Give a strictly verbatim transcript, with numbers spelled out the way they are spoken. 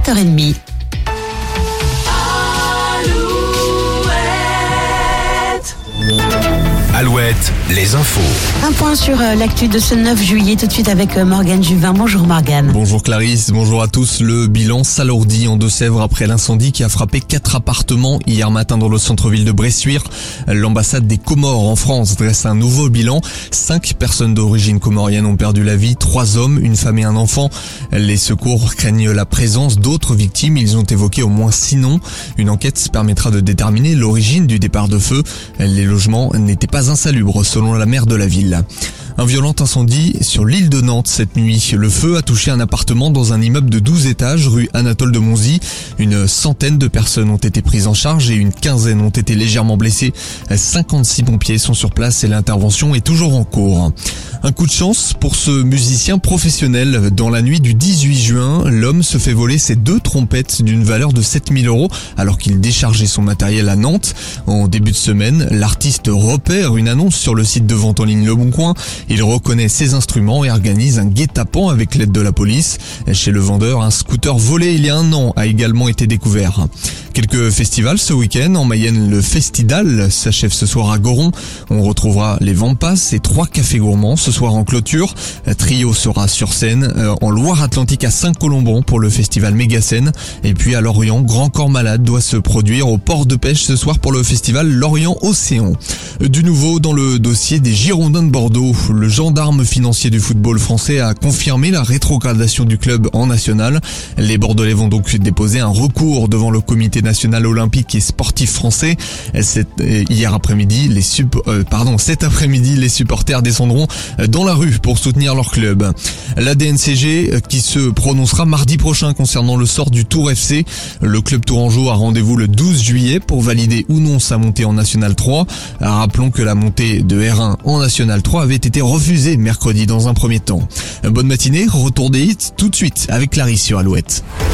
sept heures trente. Alouette, les infos. Un point sur euh, l'actu de ce neuf juillet, tout de suite avec euh, Morgane Juvin. Bonjour Morgane. Bonjour Clarisse, bonjour à tous. Le bilan s'alourdit en Deux-Sèvres après l'incendie qui a frappé quatre appartements hier matin dans le centre-ville de Bressuire. L'ambassade des Comores en France dresse un nouveau bilan. Cinq personnes d'origine comorienne ont perdu la vie, trois hommes, une femme et un enfant. Les secours craignent la présence d'autres victimes. Ils ont évoqué au moins six noms. Une enquête permettra de déterminer l'origine du départ de feu. Les logements n'étaient pas insalubre selon la maire de la ville. Un violent incendie sur l'île de Nantes cette nuit. Le feu a touché un appartement dans un immeuble de douze étages rue Anatole de Monzy. Une centaine de personnes ont été prises en charge et une quinzaine ont été légèrement blessées. cinquante-six pompiers sont sur place et l'intervention est toujours en cours. Un coup de chance pour ce musicien professionnel. Dans la nuit du dix-huit juin, l'homme se fait voler ses deux trompettes d'une valeur de sept mille euros alors qu'il déchargeait son matériel à Nantes. En début de semaine, l'artiste repère une annonce sur le site de vente en ligne Le Bon Coin. Il reconnaît ses instruments et organise un guet-apens avec l'aide de la police. Chez le vendeur, un scooter volé il y a un an a également été découvert. Quelques festivals ce week-end. En Mayenne, le Festidal s'achève ce soir à Goron. On retrouvera les Vampas et trois cafés gourmands ce soir en clôture. Trio sera sur scène en Loire-Atlantique à Saint-Colomban pour le festival Méga-Scène. Et puis à Lorient, Grand Corps Malade doit se produire au port de pêche ce soir pour le festival Lorient-Océan. Du nouveau dans le dossier des Girondins de Bordeaux. Le gendarme financier du football français a confirmé la rétrogradation du club en national. Les Bordelais vont donc déposer un recours devant le comité national olympique et sportif français. Cet, hier après-midi, les sup, euh, pardon, cet après-midi, les supporters descendront dans la rue pour soutenir leur club. La D N C G qui se prononcera mardi prochain concernant le sort du Tour F C. Le club tourangeau a rendez-vous le douze juillet pour valider ou non sa montée en National trois. Rappelons que la montée de R un en National trois avait été refusée mercredi dans un premier temps. Bonne matinée, retour des hits tout de suite avec Clarisse sur Alouette.